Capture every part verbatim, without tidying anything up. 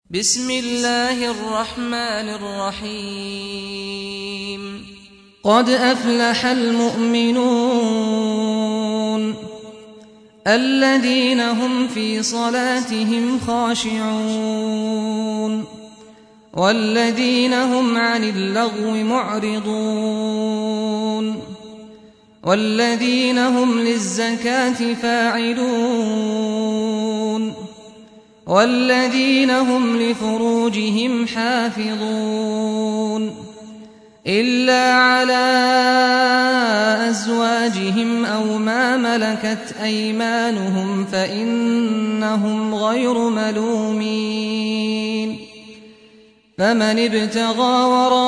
بسم الله الرحمن الرحيم قد أفلح المؤمنون الذين هم في صلاتهم خاشعون والذين هم عن اللغو معرضون والذين هم للزكاة فاعلون والذين هم لفروجهم حافظون إلا على أزواجهم أو ما ملكت أيمانهم فإنهم غير ملومين فمن ابتغى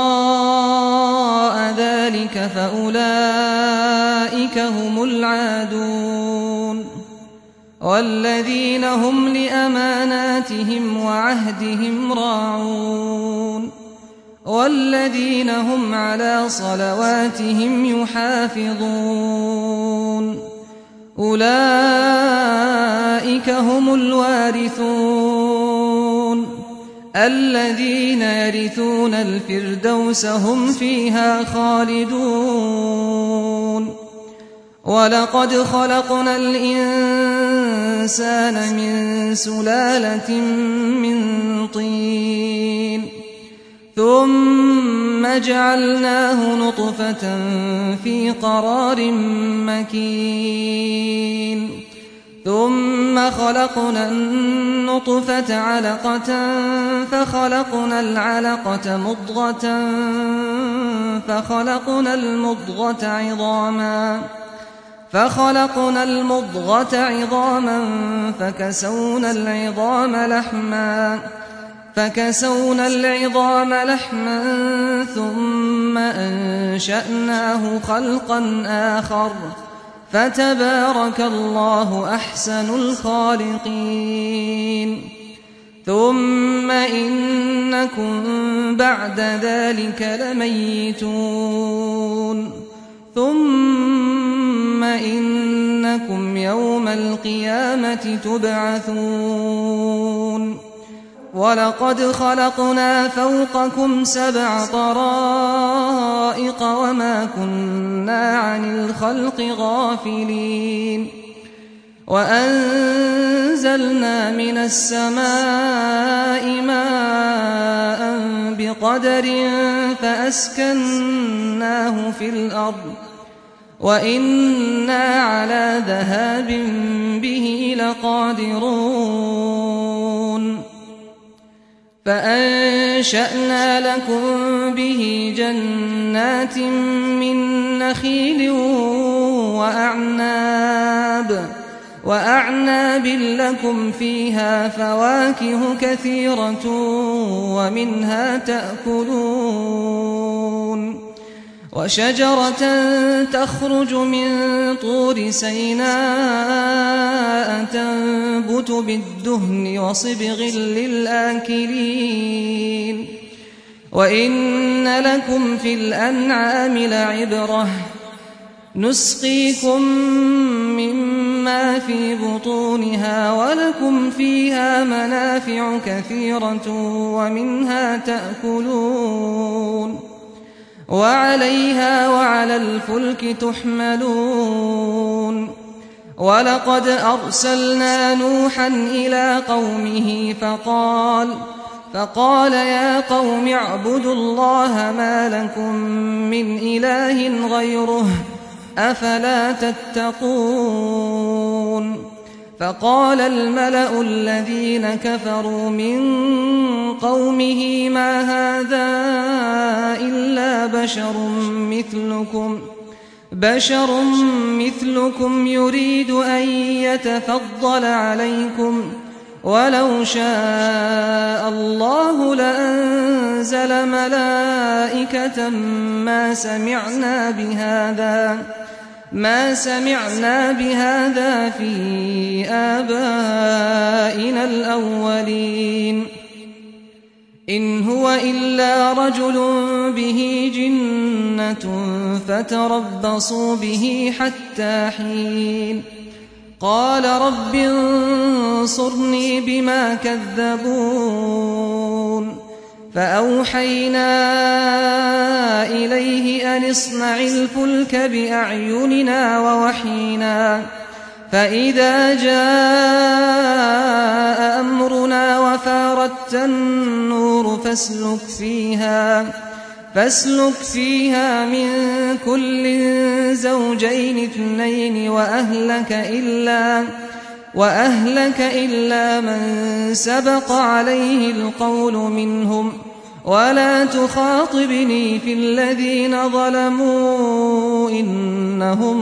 وراء ذلك فأولئك هم العادون والذين هم لأماناتهم وعهدهم راعون والذين هم على صلواتهم يحافظون أولئك هم الوارثون الذين يرثون الفردوس هم فيها خالدون ولقد خلقنا الإنسان من سلالة من طين ثم جعلناه نطفة في قرار مكين ثم خلقنا النطفة علقة فخلقنا العلقة مضغة فخلقنا المضغة عظاما فخلقنا المضغة عظاما فكسونا العظام لحما فكسونا العظام لحما ثم أنشأناه خلقا آخر فتبارك الله أحسن الخالقين ثم إنكم بعد ذلك لميتون ثم إنكم يوم القيامة تبعثون ولقد خلقنا فوقكم سبع طرائق وما كنا عن الخلق غافلين وأنزلنا من السماء ماء بقدر فأسكناه في الأرض وإنا على ذهاب به لقادرون فأنشأنا لكم به جنات من نخيل وأعناب وأعناب لكم فيها فواكه كثيرة ومنها تأكلون وشجرة تخرج من طور سيناء تنبت بالدهن وصبغ للآكلين وإن لكم في الأنعام لعبرة نسقيكم مما في بطونها ولكم فيها منافع كثيرة ومنها تأكلون وعليها وعلى الفلك تحملون ولقد أرسلنا نوحا إلى قومه فقال فقال يا قوم اعبدوا الله ما لكم من إله غيره أفلا تتقون فقال الملأ الذين كفروا من قومه ما هذا إلا بشر مثلكم بشر مثلكم يريد أن يتفضل عليكم ولو شاء الله لأنزل ملائكة ما سمعنا بهذا ما سمعنا بهذا في آبائنا الأولين إن هو إلا رجل به جنة فتربصوا به حتى حين قال رب انصرني بما كذبون فأوحينا إليه أن اصنع الفلك بأعيننا ووحينا فإذا جاء أمرنا وفاردت النور فاسلك فيها فاسلك فيها من كل زوجين اثنين وأهلك إلا وأهلك إلا من سبق عليه القول منهم ولا تخاطبني في الذين ظلموا إنهم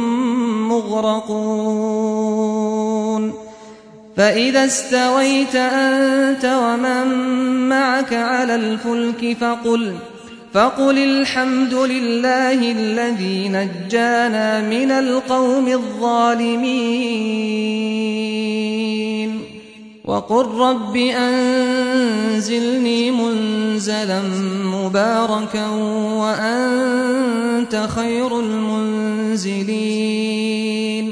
مغرقون فإذا استويت أنت ومن معك على الفلك فقل فقل الحمد لله الذي نجانا من القوم الظالمين وقل رب أنزلني منزلا مباركا وأنت خير المنزلين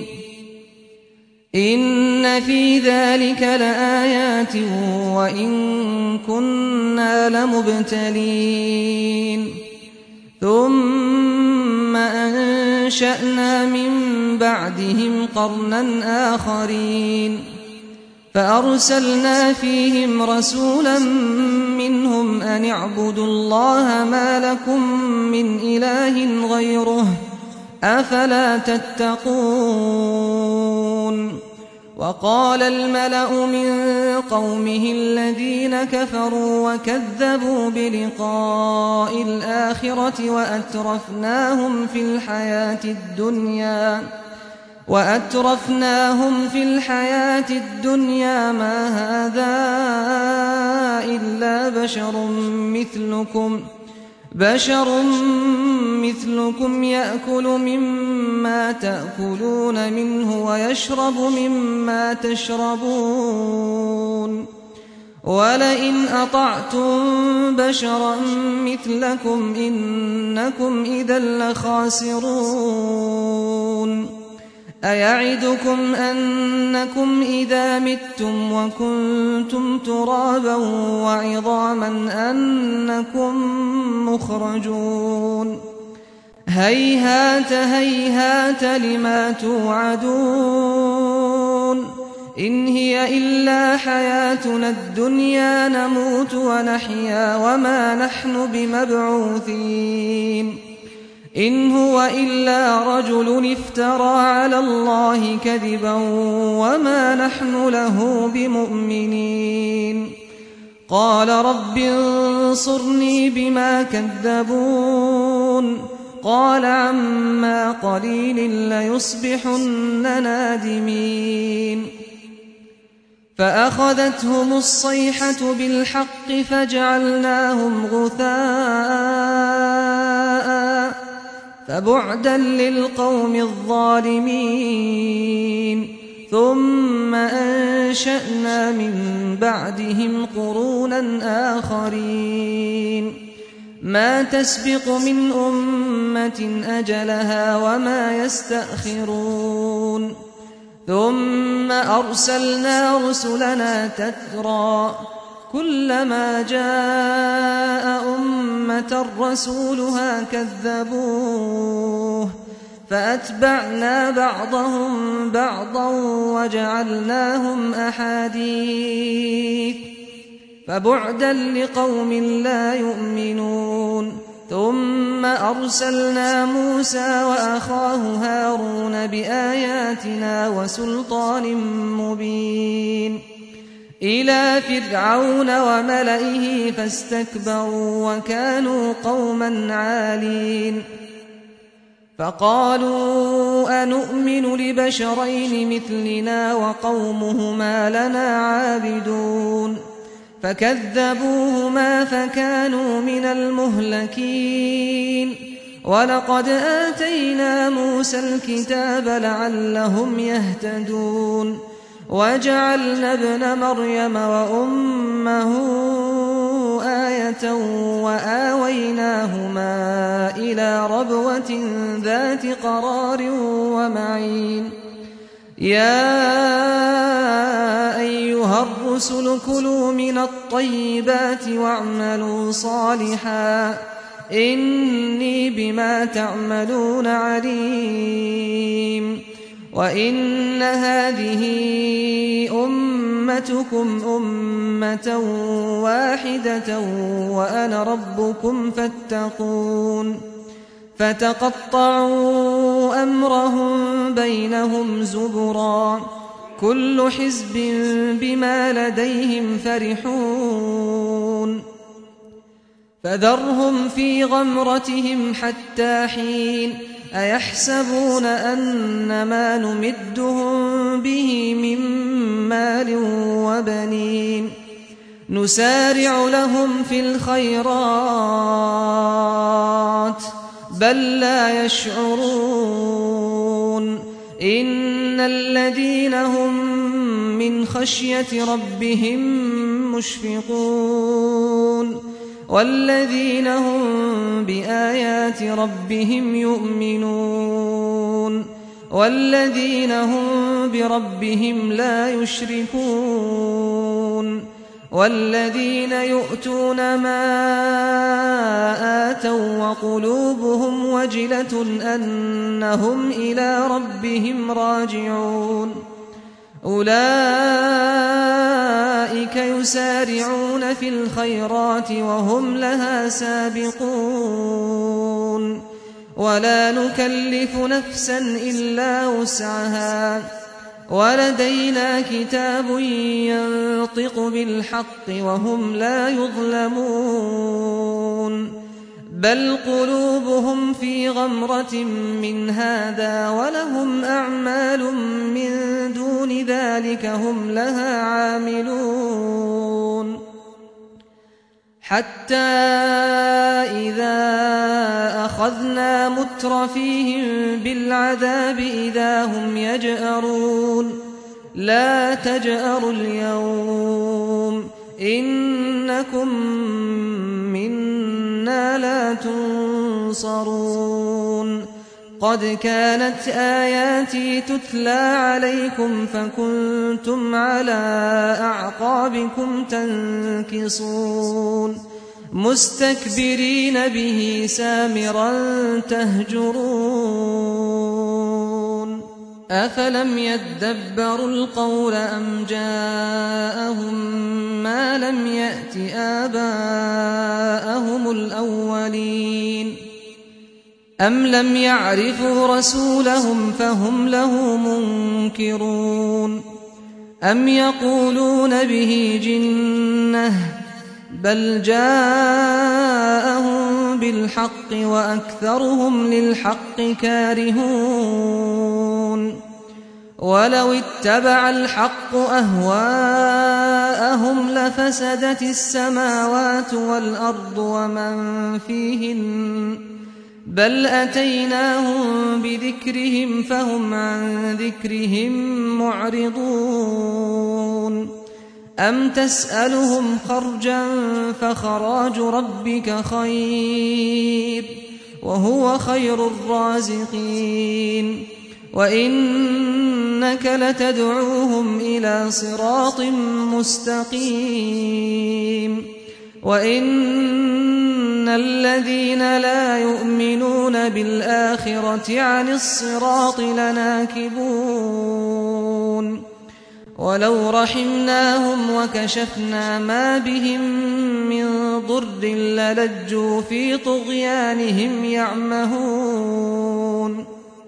إن في ذلك لآيات وإن كنا لمبتلين ثم أنشأنا من بعدهم قرنا آخرين فأرسلنا فيهم رسولا منهم أن اعبدوا الله ما لكم من إله غيره أفلا تتقون وقال الملأ من قومه الذين كفروا وكذبوا بلقاء الآخرة وأترفناهم في الحياة الدنيا وأترفناهم في الحياة الدنيا ما هذا إلا بشر مثلكم بشر مثلكم يأكل مما تأكلون منه ويشرب مما تشربون ولئن أطعتم بشرا مثلكم إنكم إذا لخاسرون أيعدكم أنكم إذا متم وكنتم ترابا وعظاما أنكم مخرجون هيهات هيهات لما توعدون إن هي إلا حياتنا الدنيا نموت ونحيا وما نحن بمبعوثين إن هو إلا رجل افترى على الله كذبا وما نحن له بمؤمنين قال رب انصرني بما كذبون قال عما قليل ليصبحن نادمين فأخذتهم الصيحة بالحق فجعلناهم غثاء فبعدا للقوم الظالمين ثم أنشأنا من بعدهم قرونا آخرين ما تسبق من أمة أجلها وما يستأخرون ثم أرسلنا رسلنا تترى كلما جاء أمة رسولها كذبوه فأتبعنا بعضهم بعضا وجعلناهم أحاديث فبعدا لقوم لا يؤمنون ثم أرسلنا موسى وأخاه هارون بآياتنا وسلطان مبين إلى فرعون وملئه فاستكبروا وكانوا قوما عالين فقالوا أنؤمن لبشرين مثلنا وقومهما لنا عابدون فكذبوهما فكانوا من المهلكين ولقد آتينا موسى الكتاب لعلهم يهتدون وجعلنا ابن مريم وأمه آية وآويناهما إلى ربوة ذات قرار ومعين يا أيها الرسل كلوا من الطيبات الطيبات واعملوا صالحا إني بما تعملون عليم وإن هذه أمتكم أمة واحدة وأنا ربكم فاتقون فتقطعوا أمرهم بينهم زبرا كل حزب بما لديهم فرحون فذرهم في غمرتهم حتى حين أيحسبون أن ما نمدهم به من مال وبنين نسارع لهم في الخيرات بل لا يشعرون إن الذين هم من خشية ربهم مشفقون والذين هم بآيات ربهم يؤمنون والذين هم بربهم لا يشركون والذين يؤتون ما آتوا وقلوبهم وجلة أنهم إلى ربهم راجعون أولئك يسارعون في الخيرات وهم لها سابقون ولا نكلف نفسا إلا وسعها ولدينا كتاب ينطق بالحق وهم لا يظلمون بل قلوبهم في غمرة من هذا ولهم أعمال من دون ذلك هم لها عاملون حتى إذا أخذنا مترفيهم بالعذاب إذا هم يجأرون لا تجأروا اليوم إنكم منا لا تنصرون قد كانت آياتي تتلى عليكم فكنتم على أعقابكم تنكصون مستكبرين به سامرا تهجرون أفلم يدبروا القول أم جاءهم ما لم يأت آباءهم الأولين أم لم يعرفوا رسولهم فهم له منكرون أم يقولون به جنة بل جاءهم بالحق وأكثرهم للحق كارهون ولو اتبع الحق أهواءهم لفسدت السماوات والأرض ومن فيهن بل أتيناهم بذكرهم فهم عن ذكرهم معرضون أم تسألهم خرجا فخراج ربك خير وهو خير الرازقين وإنك لتدعوهم إلى صراط مستقيم وإن الذين لا يؤمنون بالآخرة عن الصراط لناكبون ولو رحمناهم وكشفنا ما بهم من ضر للجوا في طغيانهم يعمهون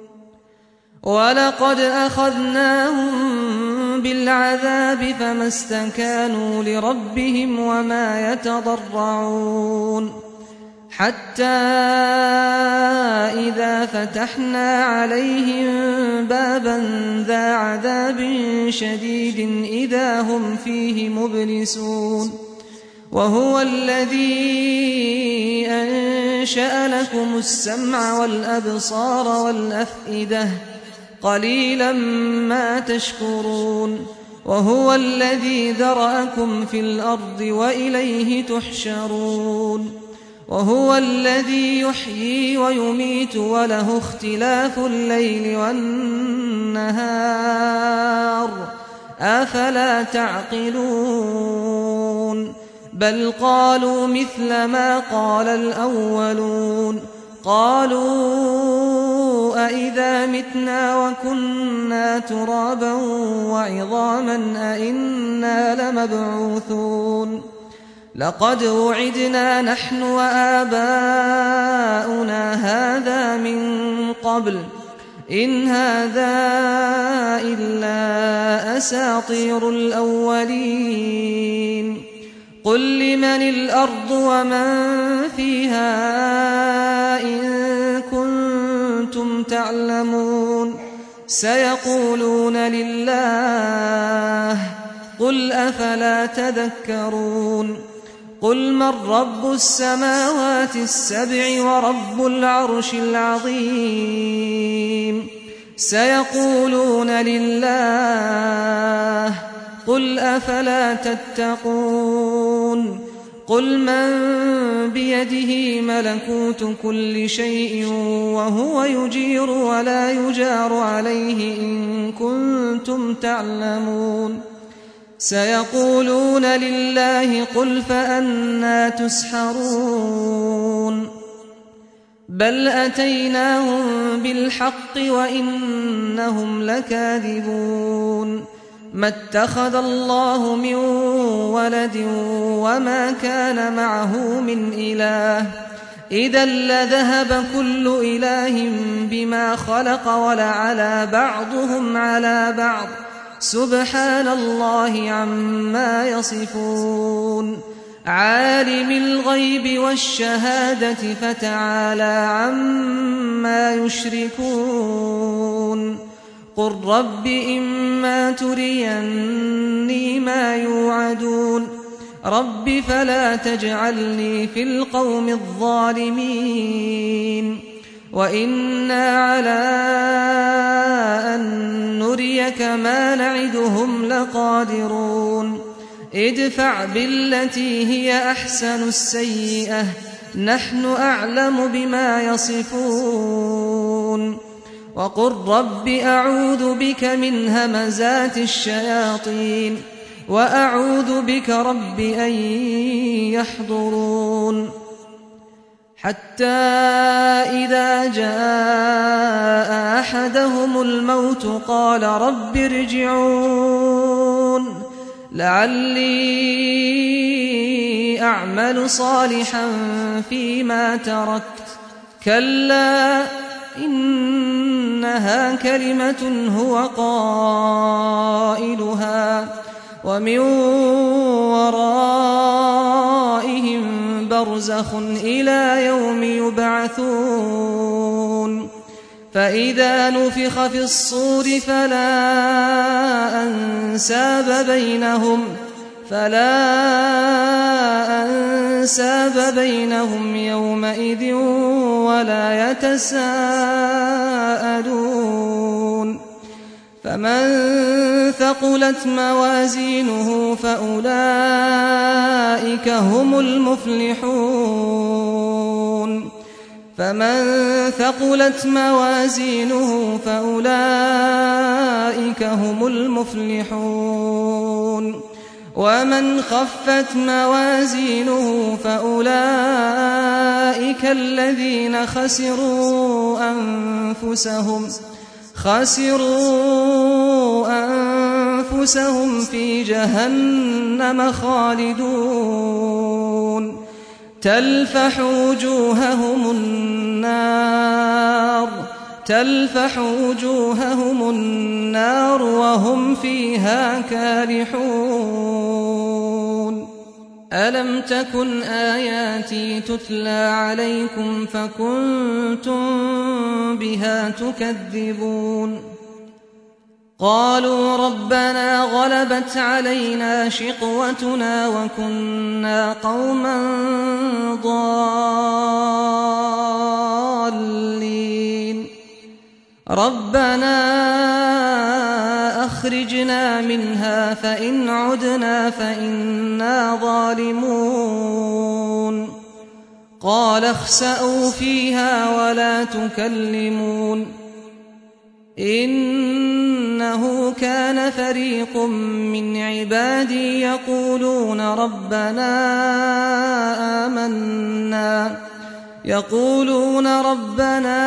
ولقد أخذناهم بالعذاب فما استكانوا لربهم وما يتضرعون حتى إذا فتحنا عليهم بابا ذا عذاب شديد إذا هم فيه مبلسون وهو الذي أنشأ لكم السمع والأبصار والأفئدة قليلا ما تشكرون وهو الذي ذرأكم في الأرض وإليه تحشرون وهو الذي يحيي ويميت وله اختلاف الليل والنهار أفلا تعقلون بل قالوا مثل ما قال الأولون قالوا أئذا متنا وكنا ترابا وعظاما أئنا لمبعوثون لقد وعدنا نحن وآباؤنا هذا من قبل إن هذا إلا أساطير الأولين قل لمن الأرض ومن فيها إن كنتم تعلمون سيقولون لله قل أفلا تذكرون قل من رب السماوات السبع ورب العرش العظيم سيقولون لله قل أفلا تتقون قل من بيده ملكوت كل شيء وهو يجير ولا يجار عليه إن كنتم تعلمون سيقولون لله قل فأنى تسحرون بل أتيناهم بالحق وإنهم لكاذبون ما اتخذ الله من ولد وما كان معه من إله إذا لذهب كل إله بما خلق ولعلى بعضهم على بعض سبحان الله عما يصفون عالم الغيب والشهادة فتعالى عما يشركون قل رب إما تريني ما يوعدون رب فلا تجعلني في القوم الظالمين وإنا على أن نريك ما نعدهم لقادرون ادفع بالتي هي أحسن السيئة نحن أعلم بما يصفون وقل رب أعوذ بك من همزات الشياطين وأعوذ بك رب أن يحضرون حتى إذا جاء أحدهم الموت قال رب ارجعون لعلي أعمل صالحا فيما تركت كلا إنها كلمة هو قائلها ومن ورائهم برزخ إلى يوم يبعثون فإذا نفخ في الصور فلا أنساب بينهم فلا أنساب بينهم يومئذ ولا يتساءلون فمن ثقلت موازينه فأولئك هم المفلحون فمن ثقلت موازينه فأولئك هم المفلحون ومن خفت موازينه فأولئك الذين خسروا أنفسهم خسروا أنفسهم في جهنم خالدون تلفح وجوههم النار تلفح وجوههم النار وهم فيها كالحون ألم تكن آياتي تتلى عليكم فكنتم بها تكذبون قالوا ربنا غلبت علينا شقوتنا وكنا قوما ضالين ربنا أخرجنا منها فإن عدنا فإنا ظالمون قال اخسأوا فيها ولا تكلمون إنه كان فريق من عبادي يقولون ربنا آمنا يقولون ربنا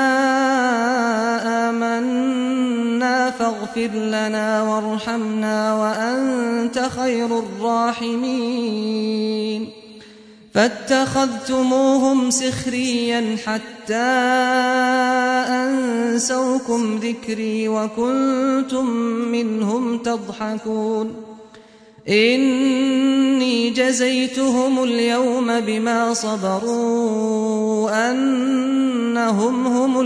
آمنا فاغفر لنا وارحمنا وأنت خير الراحمين فاتخذتموهم سخريا حتى أنسوكم ذكري وكنتم منهم تضحكون إني جزيتهم اليوم بما صبروا أنهم هم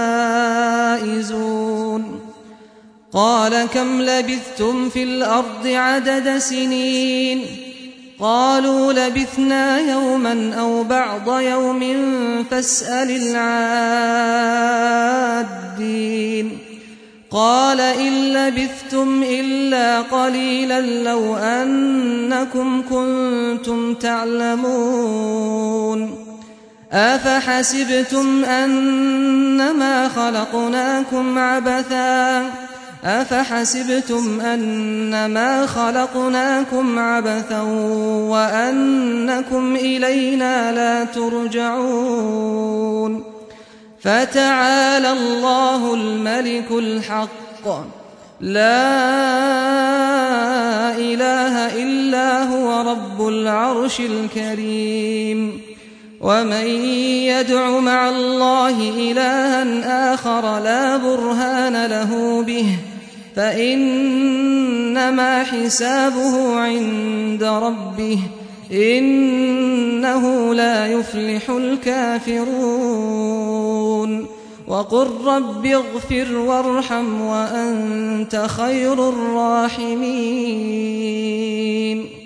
الفائزون قال كم لبثتم في الأرض عدد سنين قالوا لبثنا يوما أو بعض يوم فاسأل العادين قال إن لبثتم إلا قليلا لو أنكم كنتم تعلمون أفحسبتم أنما خلقناكم عبثا أفحسبتم أنما خلقناكم عبثا وأنكم إلينا لا ترجعون فتعالى الله الملك الحق لا إله إلا هو رب العرش الكريم ومن يدع مع الله إلها آخر لا برهان له به فإنما حسابه عند ربه إنه لا يفلح الكافرون وقل رب اغفر وارحم وأنت خير الراحمين